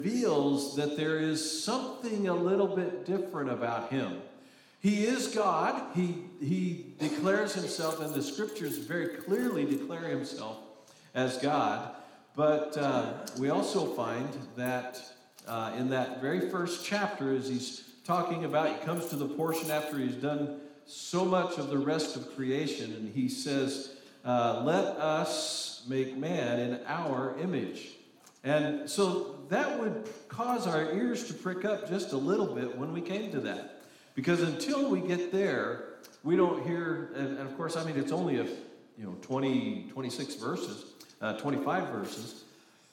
reveals that there is something a little bit different about him. He is God. He declares himself, and the scriptures very clearly declare himself as God. But we also find that in that very first chapter, as he's talking about, he comes to the portion after he's done so much of the rest of creation, and he says, let us make man in our image. And so that would cause our ears to prick up just a little bit when we came to that. Because until we get there, we don't hear, and of course, I mean, it's only 26 verses, 25 verses,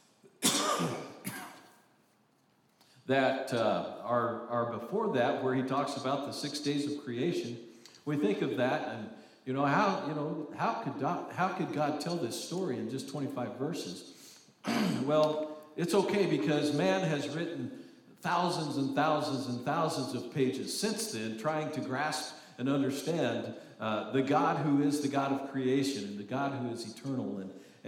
that are before that, where he talks about the 6 days of creation. We think of that, and how could God tell this story in just 25 verses? Well, it's okay, because man has written thousands and thousands and thousands of pages since then, trying to grasp and understand the God who is the God of creation, and the God who is eternal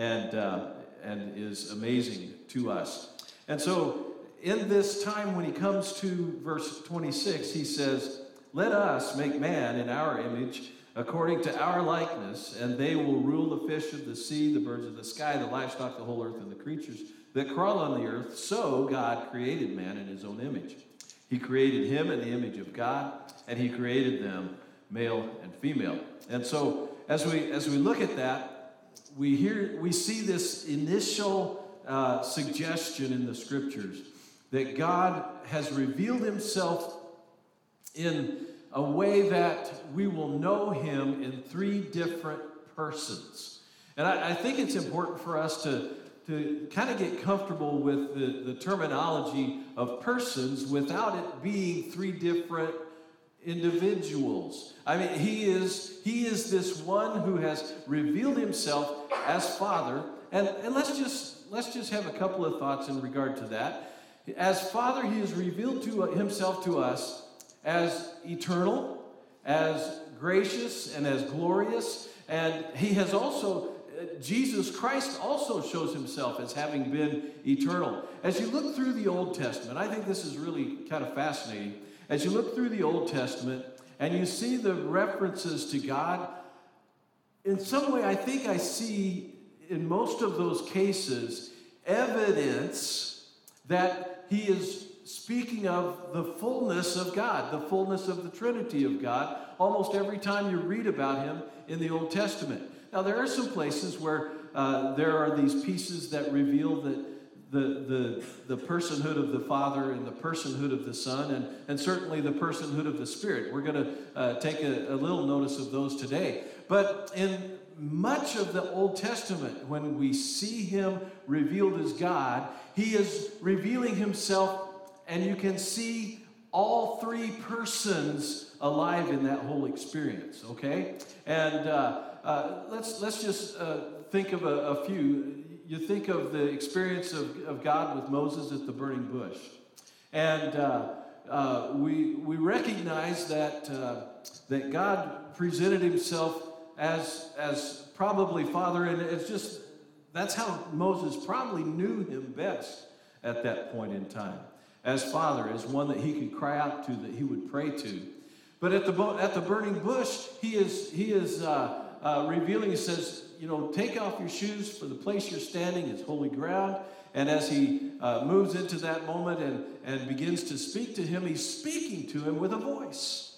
and is amazing to us. And so, in this time when he comes to verse 26, he says, let us make man in our image, according to our likeness, and they will rule the fish of the sea, the birds of the sky, the livestock, the whole earth, and the creatures that crawl on the earth. So God created man in his own image. He created him in the image of God, and he created them male and female. And so as we look at that, we see this initial suggestion in the scriptures that God has revealed himself in a way that we will know him in three different persons. And I think it's important for us to kind of get comfortable with the terminology of persons without it being three different individuals. I mean, he is this one who has revealed himself as Father. And let's just have a couple of thoughts in regard to that. As Father, he has revealed himself to us as eternal, as gracious, and as glorious. And he has also, Jesus Christ also shows himself as having been eternal. As you look through the Old Testament, I think this is really kind of fascinating. As you look through the Old Testament and you see the references to God, in some way I think I see in most of those cases evidence that he is speaking of the fullness of God, the fullness of the Trinity of God, almost every time you read about him in the Old Testament. Now, there are some places where there are these pieces that reveal that the personhood of the Father and the personhood of the Son, and certainly the personhood of the Spirit. We're going to take a little notice of those today. But in much of the Old Testament, when we see him revealed as God, he is revealing himself, and you can see all three persons alive in that whole experience, okay? And let's just think of a few. You think of the experience of God with Moses at the burning bush. And we recognize that God presented himself as probably Father, and it's just, that's how Moses probably knew him best at that point in time. As Father, as one that he could cry out to, that he would pray to. But at the burning bush, he is revealing. He says, take off your shoes, for the place you're standing is holy ground. And as he moves into that moment and begins to speak to him, he's speaking to him with a voice.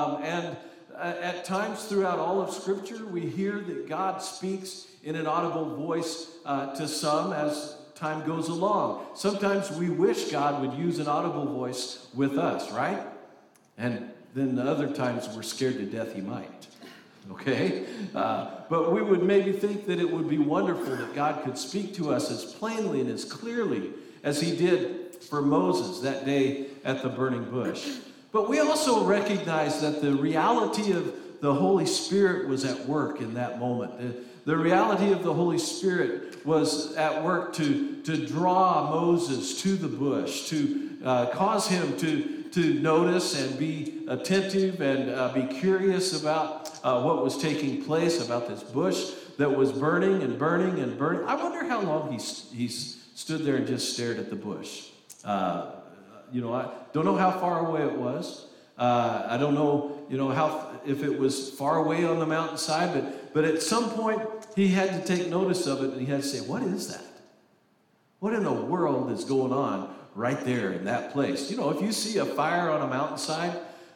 At times throughout all of Scripture, we hear that God speaks in an audible voice to some as time goes along. Sometimes we wish God would use an audible voice with us, right? And then the other times we're scared to death he might. Okay? But we would maybe think that it would be wonderful that God could speak to us as plainly and as clearly as he did for Moses that day at the burning bush. But we also recognize that the reality of the Holy Spirit was at work in that moment. The reality of the Holy Spirit was at work to draw Moses to the bush, to cause him to notice and be attentive and be curious about what was taking place, about this bush that was burning and burning and burning. I wonder how long he stood there and just stared at the bush. I don't know how far away it was. I don't know, if it was far away on the mountainside, but at some point he had to take notice of it, and he had to say, what is that? What in the world is going on right there in that place? If you see a fire on a mountainside,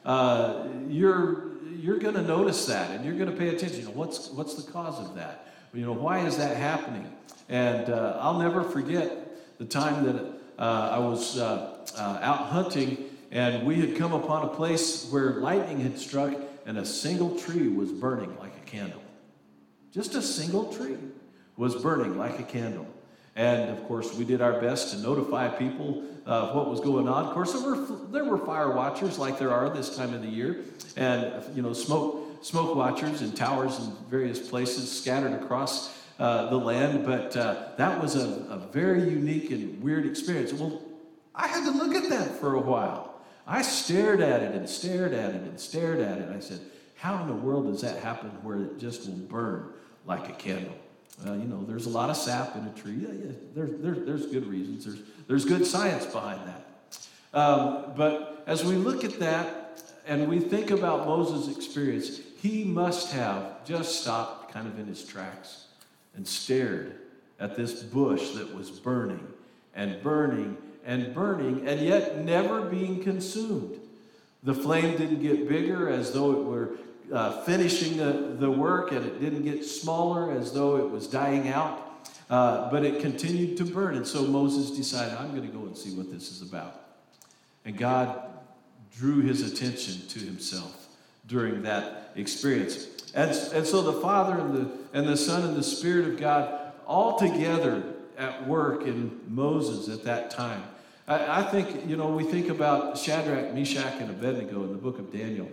you're going to notice that, and you're going to pay attention. What's the cause of that? Why is that happening? And I'll never forget the time that I was out hunting, and we had come upon a place where lightning had struck, and a single tree was burning like a candle. Just a single tree was burning like a candle. And of course, we did our best to notify people of what was going on. Of course, there were fire watchers like there are this time of the year, and smoke watchers in towers in various places scattered across the land. But that was a very unique and weird experience. Well, I had to look at that for a while. I stared at it and stared at it and stared at it. I said, how in the world does that happen where it just will burn like a candle? There's a lot of sap in a tree. Yeah, there's good reasons. There's good science behind that. But as we look at that and we think about Moses' experience, he must have just stopped kind of in his tracks and stared at this bush that was burning and burning and burning, and yet never being consumed. The flame didn't get bigger as though it were finishing the work, and it didn't get smaller as though it was dying out, but it continued to burn. And so Moses decided, I'm going to go and see what this is about. And God drew his attention to himself during that experience. And so the Father and the Son and the Spirit of God all together at work in Moses at that time. I think, we think about Shadrach, Meshach, and Abednego in the book of Daniel.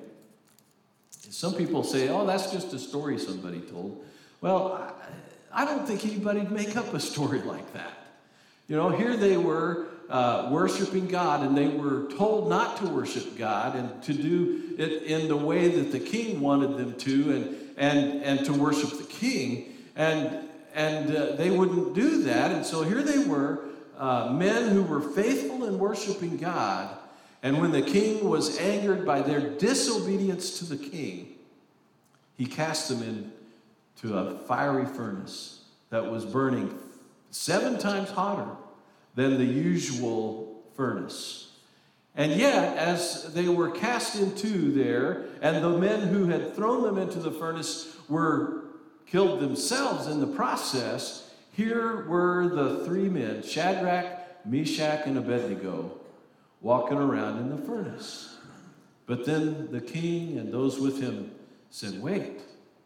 Some people say, oh, that's just a story somebody told. Well, I don't think anybody'd make up a story like that. Here they were worshiping God, and they were told not to worship God and to do it in the way that the king wanted them to, and to worship the king. And they wouldn't do that. And so here they were, men who were faithful in worshiping God. And when the king was angered by their disobedience to the king, he cast them into a fiery furnace that was burning 7 times hotter than the usual furnace. And yet, as they were cast into there, and the men who had thrown them into the furnace were killed themselves in the process, here were the 3 men, Shadrach, Meshach, and Abednego, walking around in the furnace. But then the king and those with him said, wait,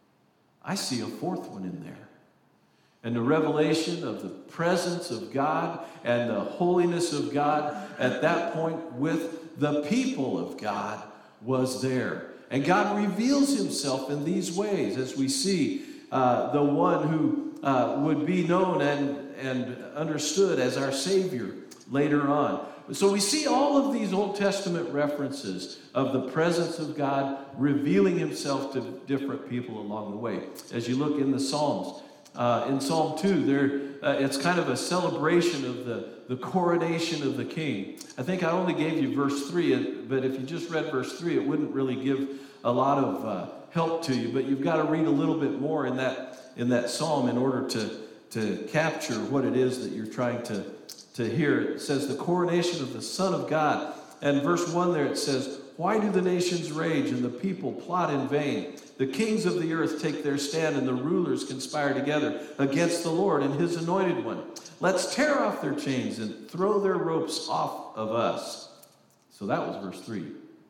I see a 4th one in there. And the revelation of the presence of God and the holiness of God at that point with the people of God was there. And God reveals himself in these ways, as we see the one who would be known and understood as our Savior later on. So we see all of these Old Testament references of the presence of God revealing himself to different people along the way. As you look in the Psalms, in Psalm 2, it's kind of a celebration of the coronation of the king. I think I only gave you verse 3, but if you just read verse 3, it wouldn't really give a lot of help to you. But you've got to read a little bit more in that psalm in order to capture what it is that you're trying to hear. It says, the coronation of the Son of God. And verse 1 there it says, why do the nations rage and the people plot in vain? The kings of the earth take their stand and the rulers conspire together against the Lord and his anointed one. Let's tear off their chains and throw their ropes off of us. So that was verse 3.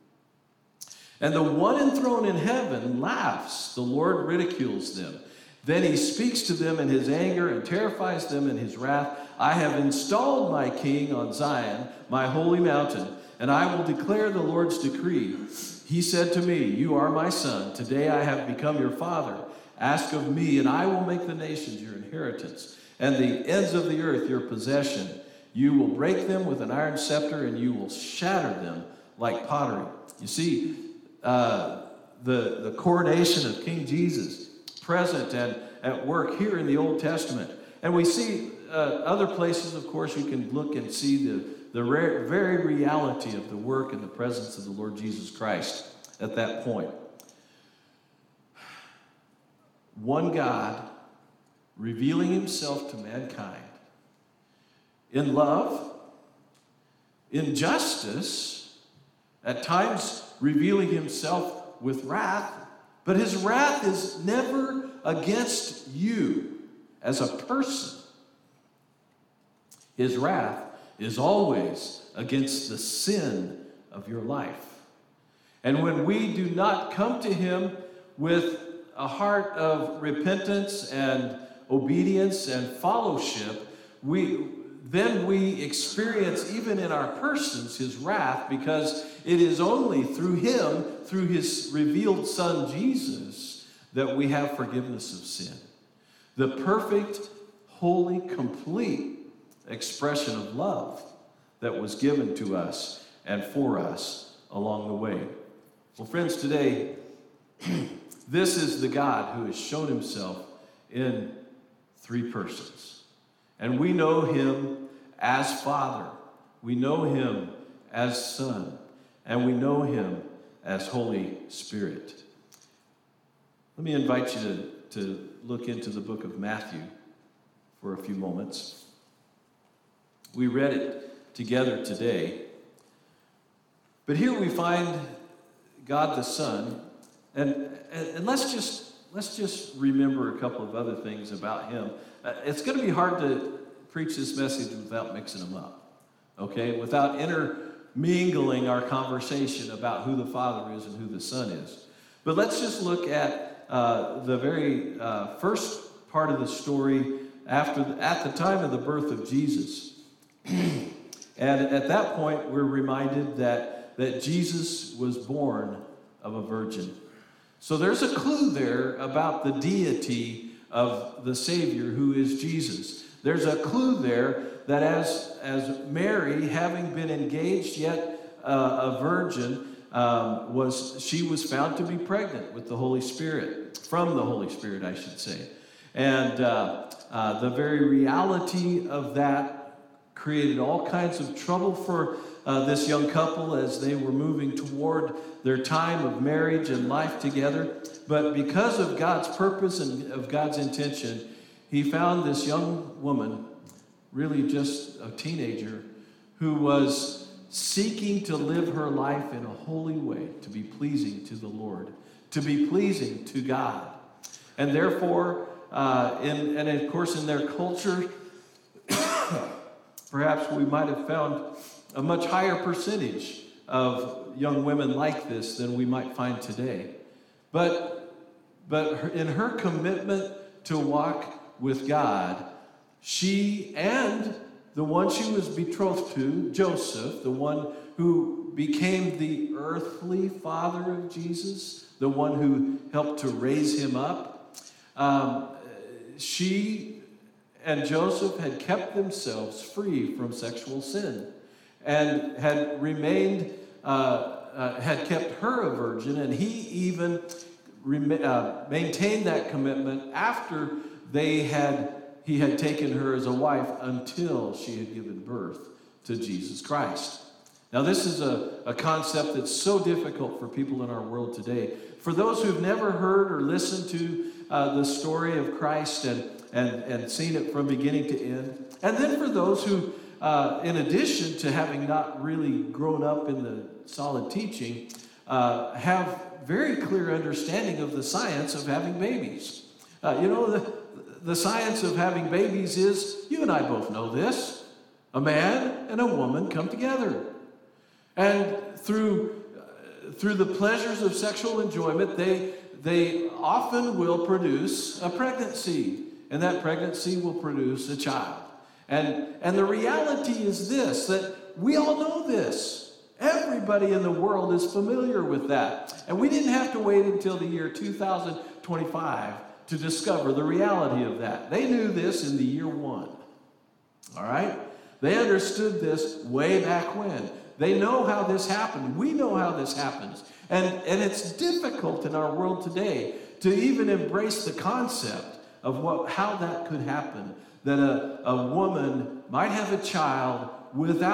And the one enthroned in heaven laughs. The Lord ridicules them. Then he speaks to them in his anger and terrifies them in his wrath. I have installed my king on Zion, my holy mountain, and I will declare the Lord's decree. He said to me, you are my son. Today I have become your father. Ask of me, and I will make the nations your inheritance, and the ends of the earth your possession. You will break them with an iron scepter, and you will shatter them like pottery. You see, the coronation of King Jesus, present and at work here in the Old Testament. And we see other places, of course, you can look and see very reality of the work and the presence of the Lord Jesus Christ at that point. One God revealing himself to mankind in love, in justice, at times revealing himself with wrath, but his wrath is never against you as a person. His wrath is always against the sin of your life. And when we do not come to him with a heart of repentance and obedience and fellowship, then we experience, even in our persons, his wrath, because it is only through him, through his revealed Son Jesus, that we have forgiveness of sin. The perfect, holy, complete expression of love that was given to us and for us along the way. Well, friends, today, this is the God who has shown himself in three persons. And we know him as Father. We know him as Son. And we know him as Holy Spirit. Let me invite you to look into the book of Matthew for a few moments. We read it together today. But here we find God the Son. And let's just remember a couple of other things about him. It's going to be hard to preach this message without mixing them up, okay? Without intermingling our conversation about who the Father is and who the Son is. But let's just look at the very first part of the story at the time of the birth of Jesus. And at that point, we're reminded that Jesus was born of a virgin. So there's a clue there about the deity of the Savior, who is Jesus. There's a clue there that as Mary, having been engaged yet a virgin, she was found to be pregnant with the Holy Spirit, from the Holy Spirit, I should say. And the very reality of that created all kinds of trouble for this young couple as they were moving toward their time of marriage and life together. But because of God's purpose and of God's intention, he found this young woman, really just a teenager, who was seeking to live her life in a holy way, to be pleasing to the Lord, to be pleasing to God. And therefore, and of course in their culture, perhaps we might have found a much higher percentage of young women like this than we might find today. But in her commitment to walk with God, she and the one she was betrothed to, Joseph, the one who became the earthly father of Jesus, the one who helped to raise him up, she and Joseph had kept themselves free from sexual sin and had remained, had kept her a virgin, and he even maintained that commitment after he had taken her as a wife until she had given birth to Jesus Christ. Now, this is a concept that's so difficult for people in our world today. For those who've never heard or listened to the story of Christ and seen it from beginning to end, and then for those who, in addition to having not really grown up in the solid teaching, have very clear understanding of the science of having babies. The science of having babies is, you and I both know this, a man and a woman come together. And through the pleasures of sexual enjoyment, they often will produce a pregnancy. And that pregnancy will produce a child. And the reality is this, that we all know this. Everybody in the world is familiar with that. And we didn't have to wait until the year 2025 to discover the reality of that. They knew this in the year 1. All right? They understood this way back when. They know how this happened. We know how this happens. And it's difficult in our world today to even embrace the concept of how that could happen. That a woman might have a child without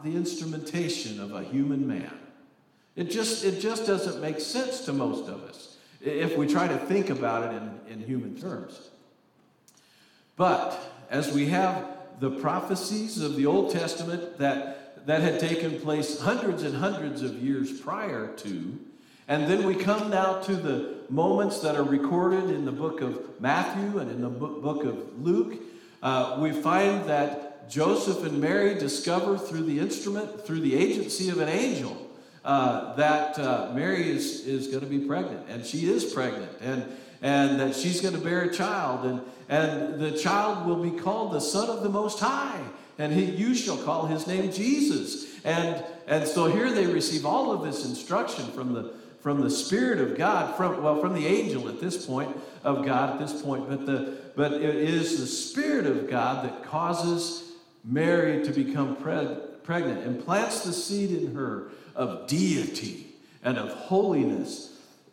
the instrumentation of a human man. It just doesn't make sense to most of us if we try to think about it in human terms. But as we have the prophecies of the Old Testament that had taken place hundreds and hundreds of years prior to, and then we come now to the moments that are recorded in the book of Matthew and in the book of Luke, we find that Joseph and Mary discover through the agency of an angel, that Mary is going to be pregnant, and she is pregnant, and that she's going to bear a child, and the child will be called the Son of the Most High, and you shall call his name Jesus. And so here they receive all of this instruction from the Spirit of God, from the angel at this point of God at this point, but it is the Spirit of God that causes Mary to become pregnant and plants the seed in her of deity and of holiness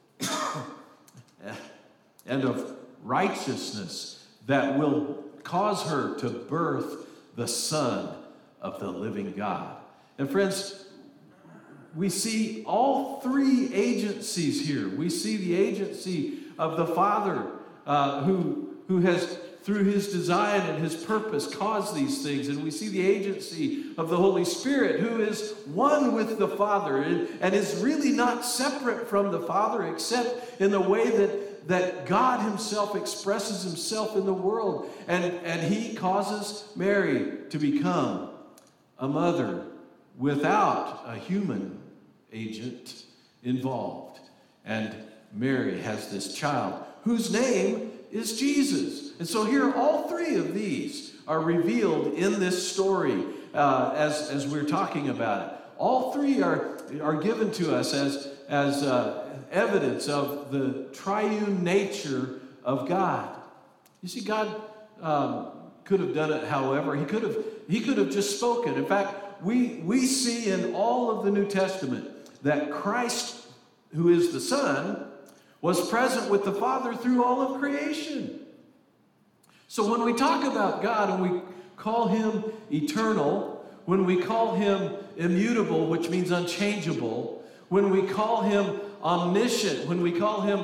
and of righteousness that will cause her to birth the Son of the living God. And friends, we see all three agencies here. We see the agency of the Father who has, through his design and his purpose, caused these things. And we see the agency of the Holy Spirit, who is one with the Father and is really not separate from the Father, except in the way that God himself expresses himself in the world. And he causes Mary to become a mother without a human agent involved. And Mary has this child whose name is Jesus. And so here all three of these are revealed in this story as we're talking about it. All three are given to us as evidence of the triune nature of God. You see, God could have done it however. He could have just spoken. In fact, we see in all of the New Testament that Christ, who is the Son, was present with the Father through all of creation. So when we talk about God and we call him eternal, when we call him immutable, which means unchangeable, when we call him omniscient, when we call him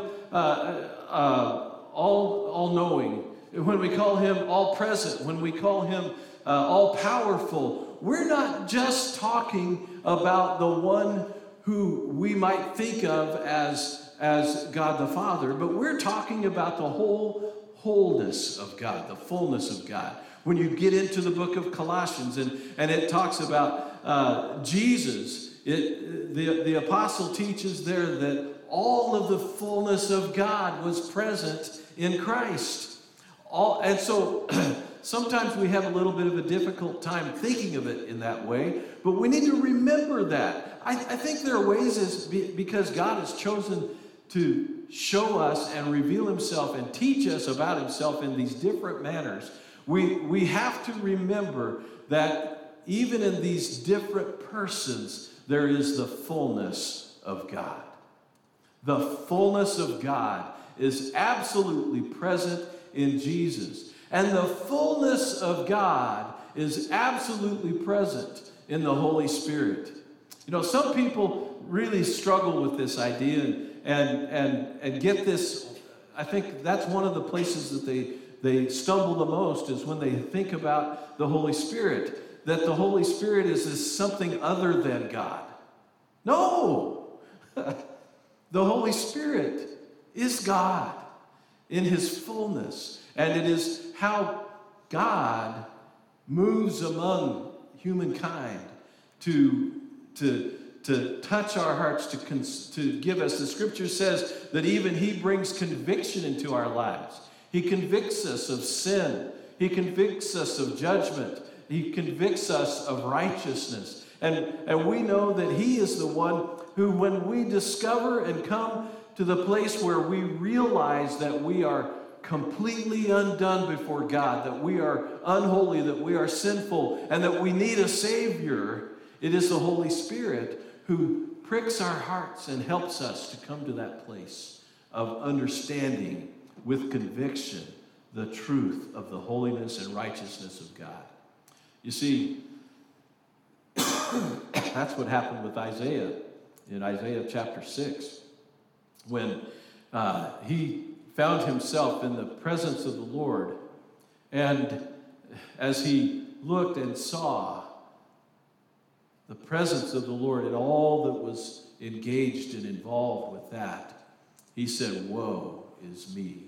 all-knowing, when we call him all-present, when we call him all-powerful, we're not just talking about the one who we might think of as God the Father, but we're talking about the wholeness of God, the fullness of God. When you get into the book of Colossians and it talks about Jesus, the apostle teaches there that all of the fullness of God was present in Christ. And so sometimes we have a little bit of a difficult time thinking of it in that way, but we need to remember that. I think there are ways because God has chosen to show us and reveal himself and teach us about himself in these different manners. We have to remember that even in these different persons, there is the fullness of God. The fullness of God is absolutely present in Jesus. And the fullness of God is absolutely present in the Holy Spirit. You know, some people really struggle with this idea and get this. I think that's one of the places that they stumble the most is when they think about the Holy Spirit, that the Holy Spirit is something other than God. No! The Holy Spirit is God in his fullness, and it is how God moves among humankind to touch our hearts, to give us. The scripture says that even he brings conviction into our lives. He convicts us of sin. He convicts us of judgment. He convicts us of righteousness. And we know that he is the one who, when we discover and come to the place where we realize that we are completely undone before God, that we are unholy, that we are sinful, and that we need a Savior, it is the Holy Spirit who pricks our hearts and helps us to come to that place of understanding with conviction the truth of the holiness and righteousness of God. You see, That's what happened with Isaiah in Isaiah chapter 6, when he found himself in the presence of the Lord. And as he looked and saw the presence of the Lord and all that was engaged and involved with that, he said, "Woe is me.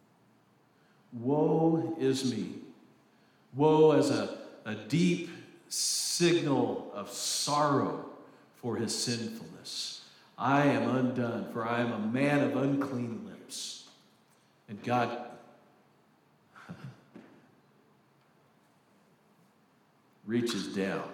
Woe is me." Woe as a deep signal of sorrow for his sinfulness. I am undone, for I am a man of unclean lips. And God reaches down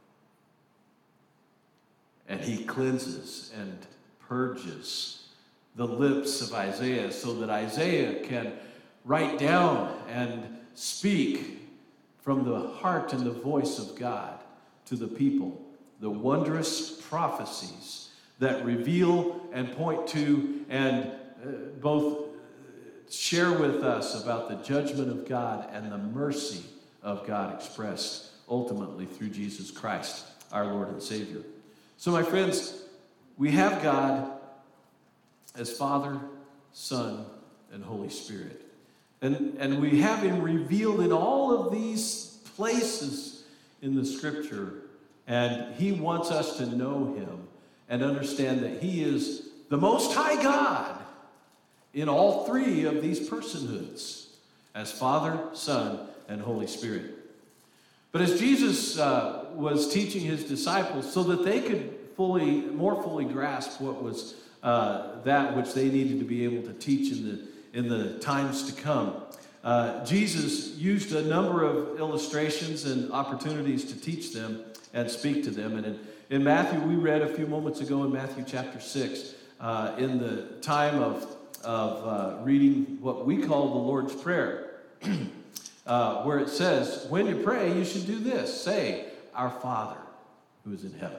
and he cleanses and purges the lips of Isaiah so that Isaiah can write down and speak from the heart and the voice of God to the people the wondrous prophecies that reveal and point to and both share with us about the judgment of God and the mercy of God expressed ultimately through Jesus Christ, our Lord and Savior. So, my friends, we have God as Father, Son, and Holy Spirit. And we have him revealed in all of these places in the Scripture. And he wants us to know him and understand that he is the Most High God in all three of these personhoods, as Father, Son, and Holy Spirit. But as Jesus was teaching his disciples so that they could more fully grasp what was that which they needed to be able to teach in the times to come, Jesus used a number of illustrations and opportunities to teach them and speak to them. And in Matthew, we read a few moments ago in Matthew chapter 6, in the time of reading what we call the Lord's Prayer, where it says, when you pray, you should do this. Say, "Our Father who is in heaven."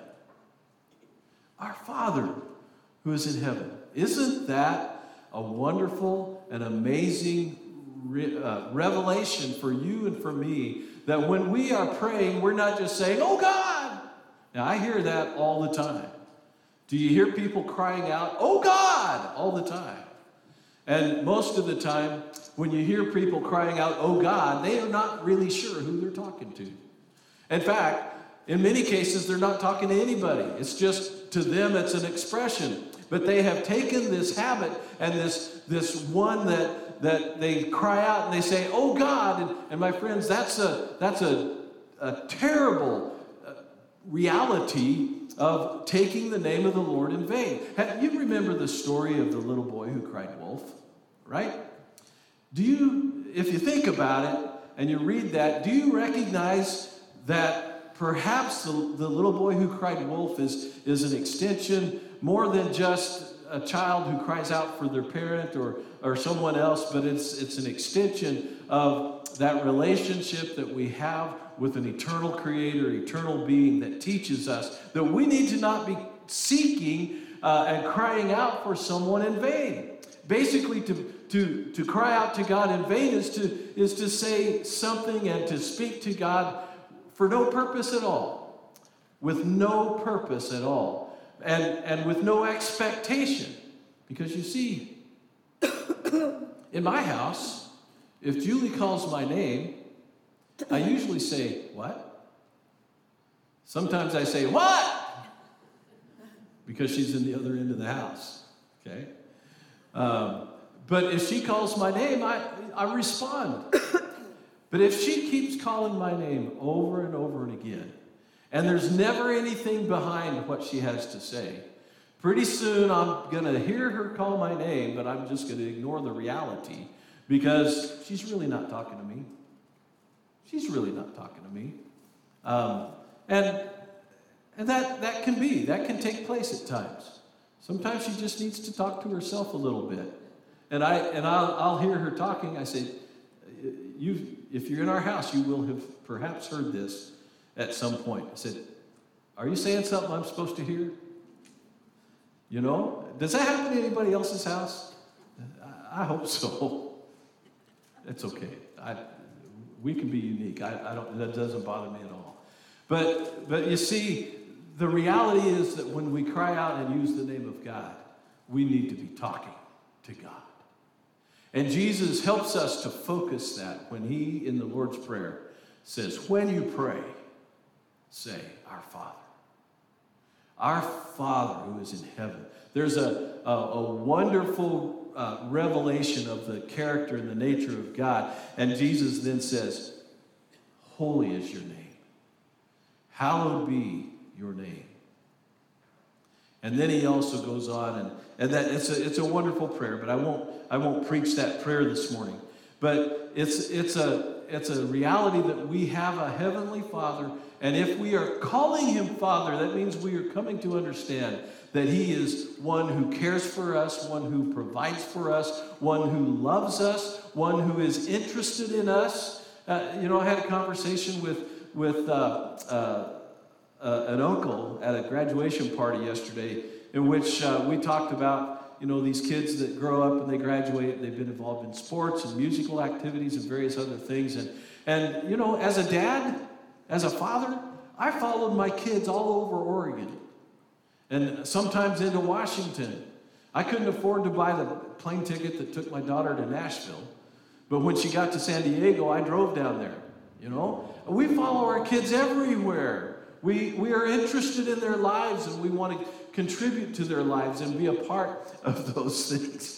Our Father who is in heaven. Isn't that a wonderful and amazing revelation for you and for me, that when we are praying, we're not just saying, "Oh God." Now, I hear that all the time. Do you hear people crying out, "Oh God," all the time? And most of the time, when you hear people crying out, "Oh God," they are not really sure who they're talking to. In fact, in many cases, they're not talking to anybody. It's just, to them, it's an expression. But they have taken this habit and this one that they cry out and they say, "Oh God," and my friends, that's a terrible reality of taking the name of the Lord in vain. You remember the story of the little boy who cried wolf, right? If you think about it and you read that, do you recognize that perhaps the little boy who cried wolf is an extension more than just a child who cries out for their parent or someone else, but it's an extension of that relationship that we have with an eternal creator, eternal being that teaches us that we need to not be seeking and crying out for someone in vain. Basically, to cry out to God in vain is to say something and to speak to God for no purpose at all, with no purpose at all, and with no expectation. Because you see, in my house, if Julie calls my name, I usually say, "What?" Sometimes I say, "What?" because she's in the other end of the house, okay? But if she calls my name, I respond. But if she keeps calling my name over and over and again, and there's never anything behind what she has to say, pretty soon I'm going to hear her call my name, but I'm just going to ignore the reality because she's really not talking to me. She's really not talking to me. And that can take place at times. Sometimes she just needs to talk to herself a little bit. And I'll hear her talking. I say, if you're in our house, you will have perhaps heard this at some point. I said, "Are you saying something I'm supposed to hear?" You know? Does that happen to anybody else's house? I hope so. It's okay. We can be unique. That doesn't bother me at all. But you see, the reality is that when we cry out and use the name of God, we need to be talking to God. And Jesus helps us to focus that when he, in the Lord's Prayer, says, when you pray, say, Our Father. Our Father who is in heaven. There's a wonderful revelation of the character and the nature of God. And Jesus then says, holy is your name. Hallowed be your name. And then he also goes on, and that it's a wonderful prayer, but I won't preach that prayer this morning. But it's a reality that we have a heavenly Father, and if we are calling him Father, that means we are coming to understand that he is one who cares for us, one who provides for us, one who loves us, one who is interested in us. I had a conversation with an uncle at a graduation party yesterday in which we talked about, these kids that grow up and they graduate, they've been involved in sports and musical activities and various other things. And as a dad, as a father, I followed my kids all over Oregon and sometimes into Washington. I couldn't afford to buy the plane ticket that took my daughter to Nashville. But when she got to San Diego, I drove down there, We follow our kids everywhere. We are interested in their lives, and we want to contribute to their lives and be a part of those things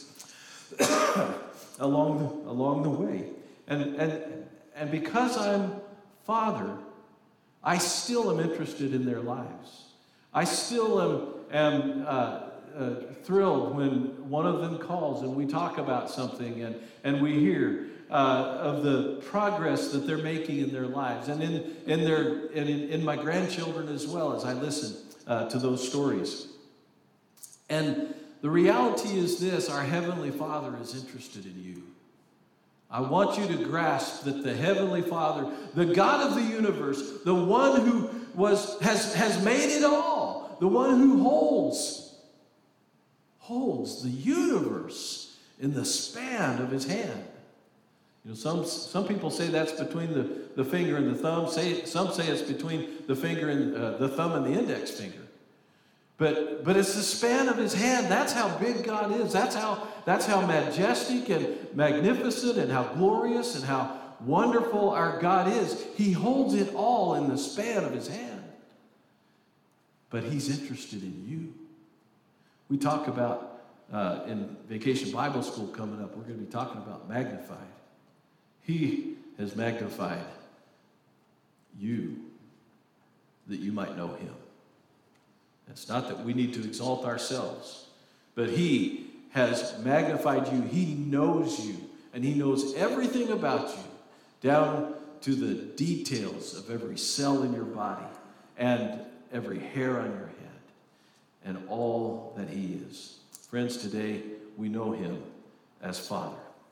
along the way. And because I'm Father, I still am interested in their lives. I still am thrilled when one of them calls and we talk about something and we hear of the progress that they're making in their lives, and in my grandchildren as well, as I listen to those stories. And the reality is this: our Heavenly Father is interested in you. I want you to grasp that the Heavenly Father, the God of the universe, the one who has made it all, the one who holds the universe in the span of his hand. Some people say that's between the finger and the thumb. Some say it's between the finger and the thumb and the index finger. But it's the span of his hand. That's how big God is. That's how majestic and magnificent and how glorious and how wonderful our God is. He holds it all in the span of his hand. But he's interested in you. We talk about, in Vacation Bible School coming up, we're going to be talking about magnified. He has magnified you that you might know him. It's not that we need to exalt ourselves, but he has magnified you. He knows you, and he knows everything about you, down to the details of every cell in your body and every hair on your head and all that he is. Friends, today we know him as Father.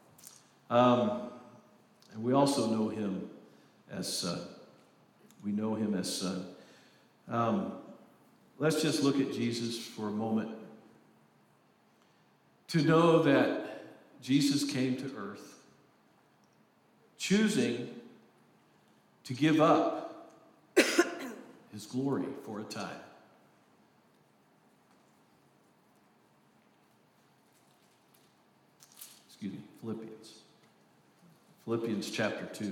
And we also know him as Son. We know him as Son. Let's just look at Jesus for a moment. To know that Jesus came to earth, choosing to give up his glory for a time. Philippians chapter 2.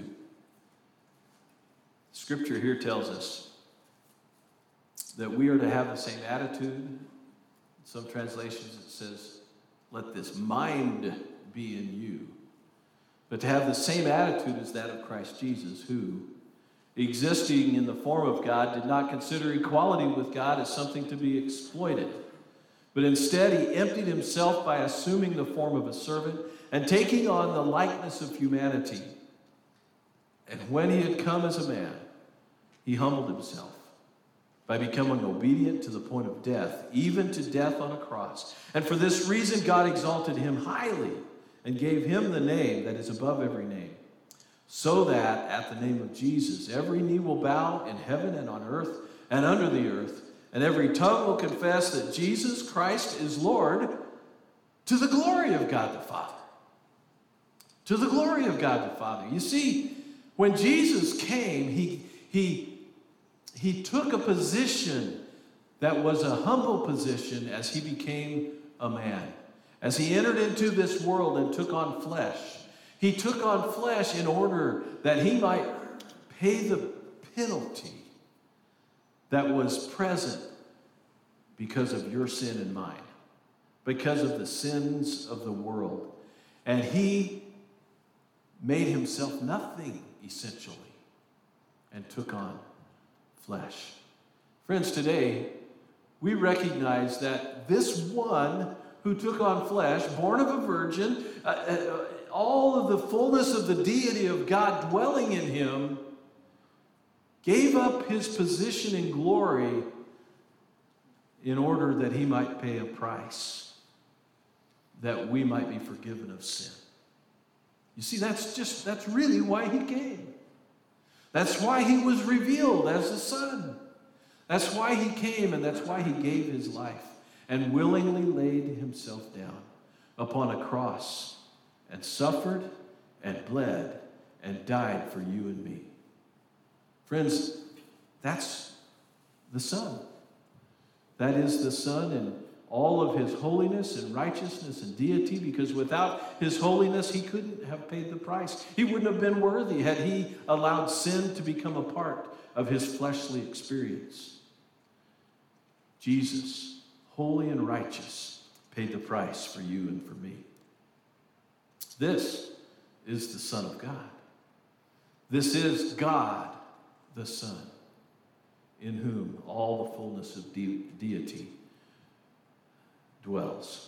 Scripture here tells us that we are to have the same attitude. In some translations it says, let this mind be in you. But to have the same attitude as that of Christ Jesus, who, existing in the form of God, did not consider equality with God as something to be exploited. But instead he emptied himself by assuming the form of a servant and taking on the likeness of humanity. And when he had come as a man, he humbled himself by becoming obedient to the point of death, even to death on a cross. And for this reason, God exalted him highly and gave him the name that is above every name, so that at the name of Jesus, every knee will bow in heaven and on earth and under the earth, and every tongue will confess that Jesus Christ is Lord, to the glory of God the Father. To the glory of God the Father. You see, when Jesus came, he took a position that was a humble position as he became a man. As he entered into this world and took on flesh, he took on flesh in order that he might pay the penalty that was present because of your sin and mine, because of the sins of the world. And he made himself nothing, essentially, and took on flesh. Friends, today, we recognize that this one who took on flesh, born of a virgin, all of the fullness of the deity of God dwelling in him, gave up his position in glory in order that he might pay a price, that we might be forgiven of sin. You see, that's really why he came. That's why he was revealed as the Son. That's why he came, and that's why he gave his life and willingly laid himself down upon a cross and suffered and bled and died for you and me. Friends, that's the Son. That is the Son in all of his holiness and righteousness and deity, because without his holiness, he couldn't have paid the price. He wouldn't have been worthy had he allowed sin to become a part of his fleshly experience. Jesus, holy and righteous, paid the price for you and for me. This is the Son of God. This is God, the Son, in whom all the fullness of deity dwells.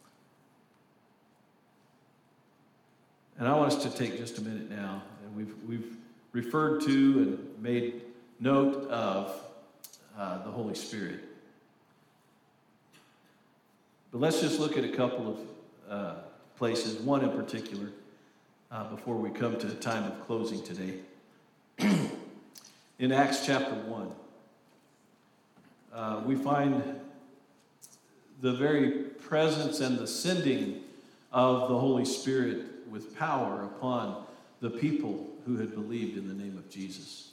And I want us to take just a minute now, and we've referred to and made note of the Holy Spirit. But let's just look at a couple of places, one in particular, before we come to the time of closing today. In Acts chapter 1, we find the very presence and the sending of the Holy Spirit with power upon the people who had believed in the name of Jesus.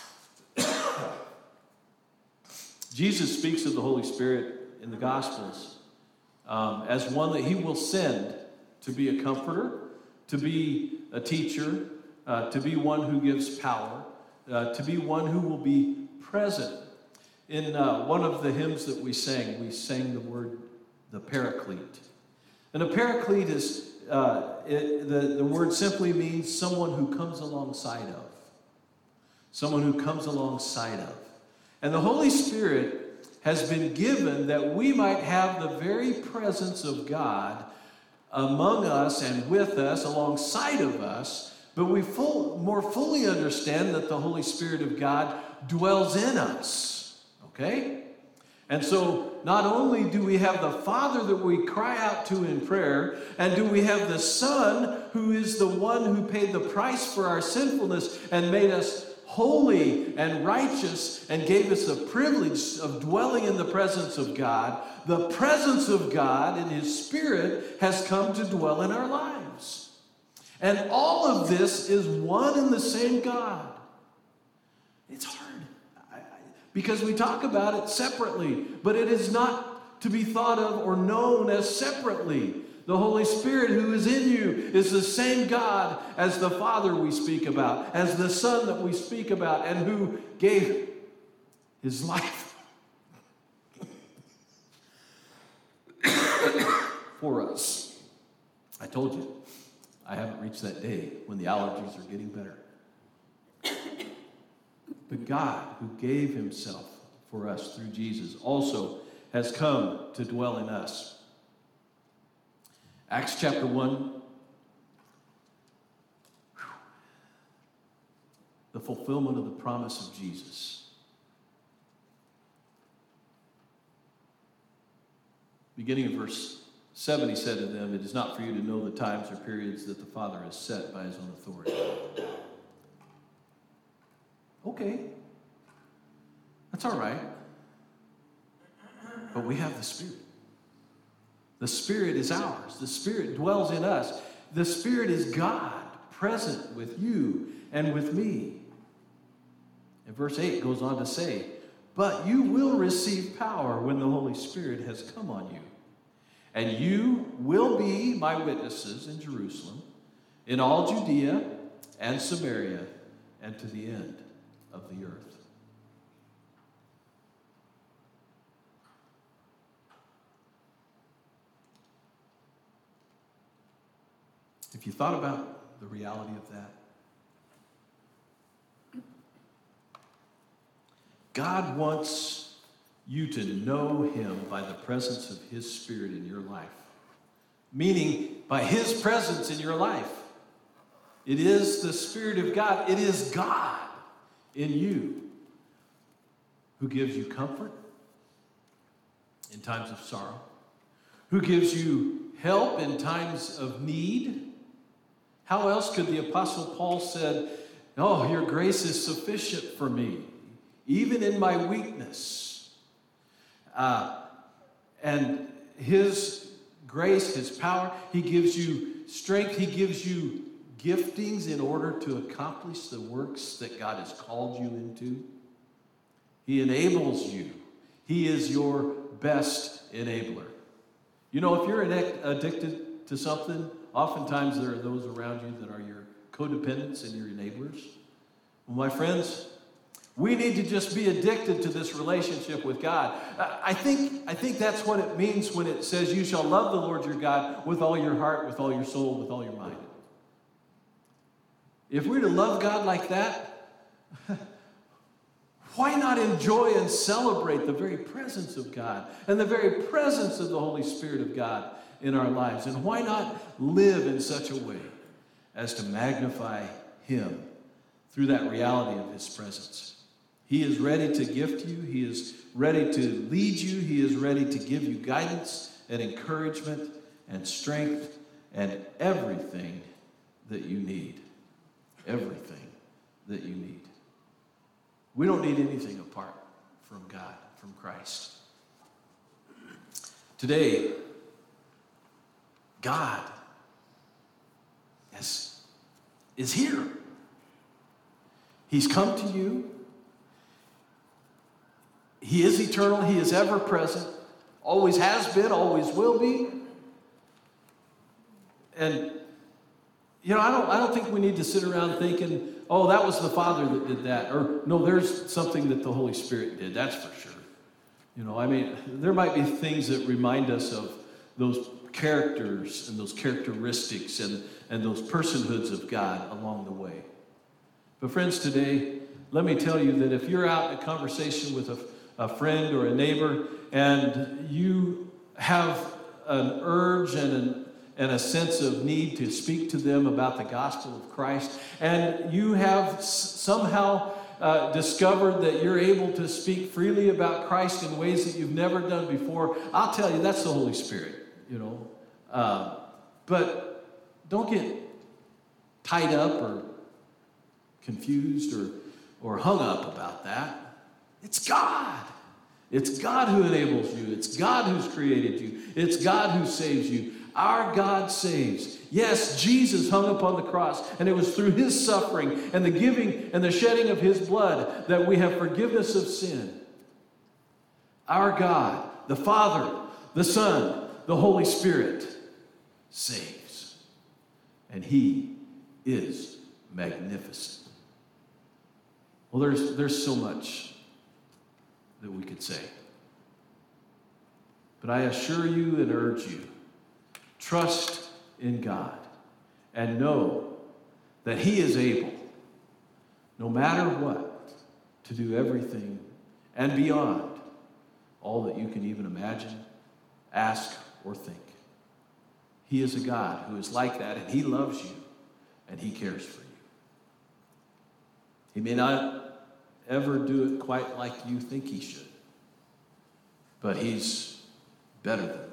Jesus speaks of the Holy Spirit in the Gospels as one that he will send to be a comforter, to be a teacher, to be one who gives power, to be one who will be present. In one of the hymns that we sang the word, the Paraclete. And a Paraclete is, the word simply means someone who comes alongside of. Someone who comes alongside of. And the Holy Spirit has been given that we might have the very presence of God among us and with us, alongside of us, but we more fully understand that the Holy Spirit of God dwells in us, okay? And so not only do we have the Father that we cry out to in prayer, and do we have the Son who is the one who paid the price for our sinfulness and made us holy and righteous and gave us the privilege of dwelling in the presence of God. The presence of God in his Spirit has come to dwell in our lives. And all of this is one and the same God. It's hard because we talk about it separately, but it is not to be thought of or known as separately. The Holy Spirit who is in you is the same God as the Father we speak about, as the Son that we speak about, and who gave his life for us. I told you, I haven't reached that day when the allergies are getting better. But God, who gave himself for us through Jesus, also has come to dwell in us. Acts chapter 1, the fulfillment of the promise of Jesus. Beginning of verse 7, he said to them, "It is not for you to know the times or periods that the Father has set by his own authority." Okay, that's all right. But we have the Spirit. The Spirit is ours. The Spirit dwells in us. The Spirit is God present with you and with me. And verse 8 goes on to say, But you will receive power when the Holy Spirit has come on you. And you will be my witnesses in Jerusalem, in all Judea and Samaria, and to the end of the earth. If you thought about the reality of that, God wants you to know him by the presence of his Spirit in your life. Meaning, by his presence in your life. It is the Spirit of God. It is God in you who gives you comfort in times of sorrow, who gives you help in times of need. How else could the Apostle Paul said, "Oh, your grace is sufficient for me, even in my weakness." And his grace, his power, he gives you strength, he gives you giftings in order to accomplish the works that God has called you into. He enables you. He is your best enabler. You know, if you're addicted to something, oftentimes there are those around you that are your codependents and your enablers. Well, my friends, we need to just be addicted to this relationship with God. I think that's what it means when it says you shall love the Lord your God with all your heart, with all your soul, with all your mind. If we're to love God like that, why not enjoy and celebrate the very presence of God and the very presence of the Holy Spirit of God in our lives? And why not live in such a way as to magnify him through that reality of his presence? He is ready to gift you. He is ready to lead you. He is ready to give you guidance and encouragement and strength and everything that you need. Everything that you need. We don't need anything apart from God, from Christ. Today, God is here. He's come to you. He is eternal. He is ever present. Always has been, always will be. And you know, I don't think we need to sit around thinking, oh, that was the Father that did that. Or, no, there's something that the Holy Spirit did, that's for sure. You know, I mean, there might be things that remind us of those characters and those characteristics and those personhoods of God along the way. But friends, today, let me tell you that if you're out in a conversation with a friend or a neighbor and you have an urge and a sense of need to speak to them about the gospel of Christ, and you have somehow discovered that you're able to speak freely about Christ in ways that you've never done before, I'll tell you, that's the Holy Spirit, you know. But don't get tied up or confused or hung up about that. It's God. It's God who enables you. It's God who's created you. It's God who saves you. Our God saves. Yes, Jesus hung upon the cross, and it was through his suffering and the giving and the shedding of his blood that we have forgiveness of sin. Our God, the Father, the Son, the Holy Spirit, saves. And he is magnificent. Well, there's so much that we could say. But I assure you and urge you, trust in God and know that he is able, no matter what, to do everything and beyond all that you can even imagine, ask, or think. He is a God who is like that, and he loves you, and he cares for you. He may not ever do it quite like you think he should, but he's better than that.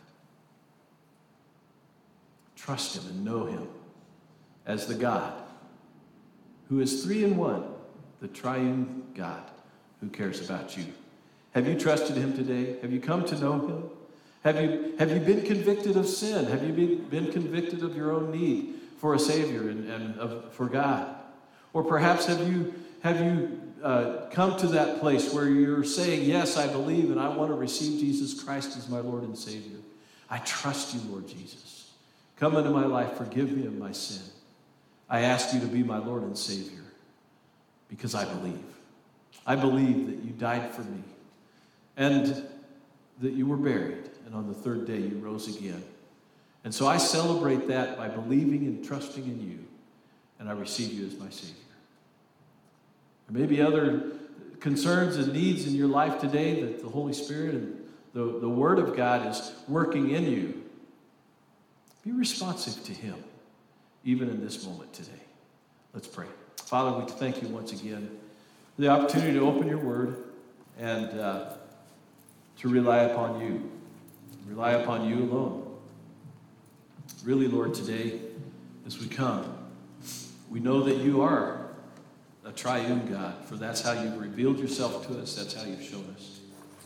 Trust him and know him as the God who is 3 in 1, the triune God who cares about you. Have you trusted him today? Have you come to know him? Have you been convicted of sin? Have you been convicted of your own need for a Savior and for God? Or perhaps have you come to that place where you're saying, yes, I believe and I want to receive Jesus Christ as my Lord and Savior. I trust you, Lord Jesus. Come into my life. Forgive me of my sin. I ask you to be my Lord and Savior because I believe. I believe that you died for me and that you were buried, and on the third day you rose again. And so I celebrate that by believing and trusting in you, and I receive you as my Savior. There may be other concerns and needs in your life today that the Holy Spirit and the Word of God is working in you. Be responsive to Him, even in this moment today. Let's pray. Father, we thank you once again for the opportunity to open your Word and to rely upon you. Rely upon you alone. Really, Lord, today, as we come, we know that you are a triune God, for that's how you've revealed yourself to us, that's how you've shown us.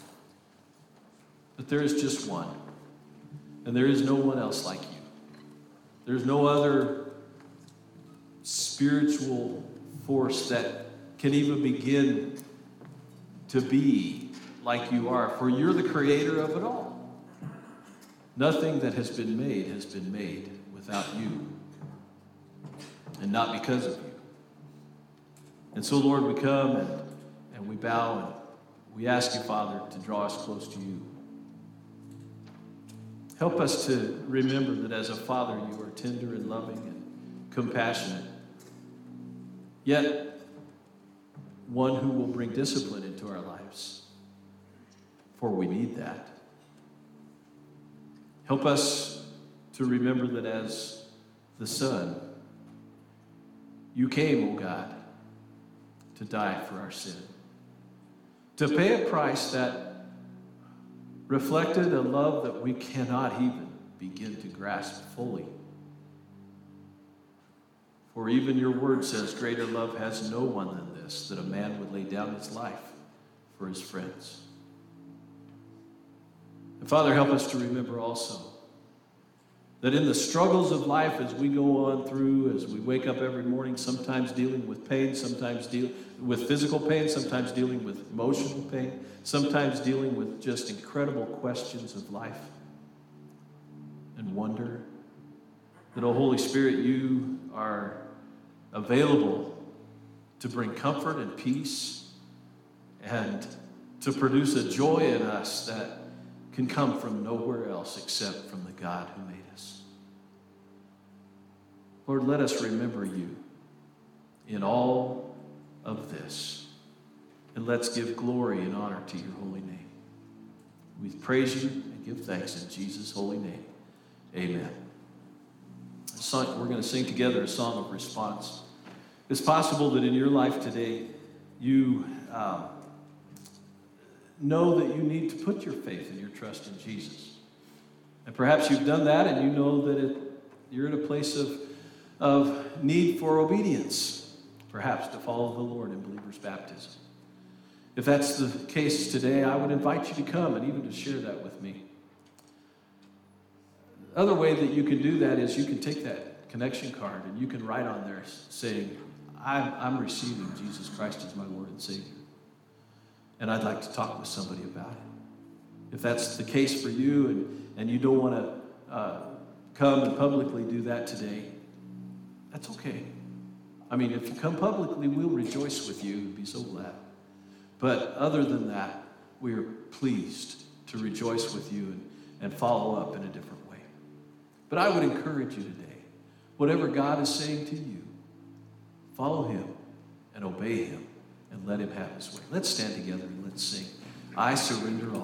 But there is just one, and there is no one else like you. There's no other spiritual force that can even begin to be like you are, for you're the creator of it all. Nothing that has been made without you, and not because of you. And so, Lord, we come and we bow and we ask you, Father, to draw us close to you. Help us to remember that as a father, you are tender and loving and compassionate, yet one who will bring discipline into our lives, for we need that. Help us to remember that as the Son, you came, O God, to die for our sin, to pay a price that reflected a love that we cannot even begin to grasp fully. For even your word says, greater love has no one than this, that a man would lay down his life for his friends. And Father, help us to remember also that in the struggles of life as we go on through, as we wake up every morning, sometimes dealing with pain, sometimes dealing with physical pain, sometimes dealing with emotional pain, sometimes dealing with just incredible questions of life and wonder, that, oh Holy Spirit, you are available to bring comfort and peace and to produce a joy in us that can come from nowhere else except from the God who made us. Lord, let us remember you in all of this, and let's give glory and honor to your holy name. We praise you and give thanks in Jesus' holy name. Amen. We're going to sing together a song of response. It's possible that in your life today, you know that you need to put your faith and your trust in Jesus. And perhaps you've done that and you know that you're in a place of need for obedience, perhaps to follow the Lord in believer's baptism. If that's the case today, I would invite you to come and even to share that with me. The other way that you can do that is you can take that connection card and you can write on there saying, I'm receiving Jesus Christ as my Lord and Savior. And I'd like to talk with somebody about it. If that's the case for you and you don't want to come and publicly do that today, that's okay. I mean, if you come publicly, we'll rejoice with you and be so glad. But other than that, we are pleased to rejoice with you and follow up in a different way. But I would encourage you today, whatever God is saying to you, follow him and obey him and let him have his way. Let's stand together and let's sing, I surrender all.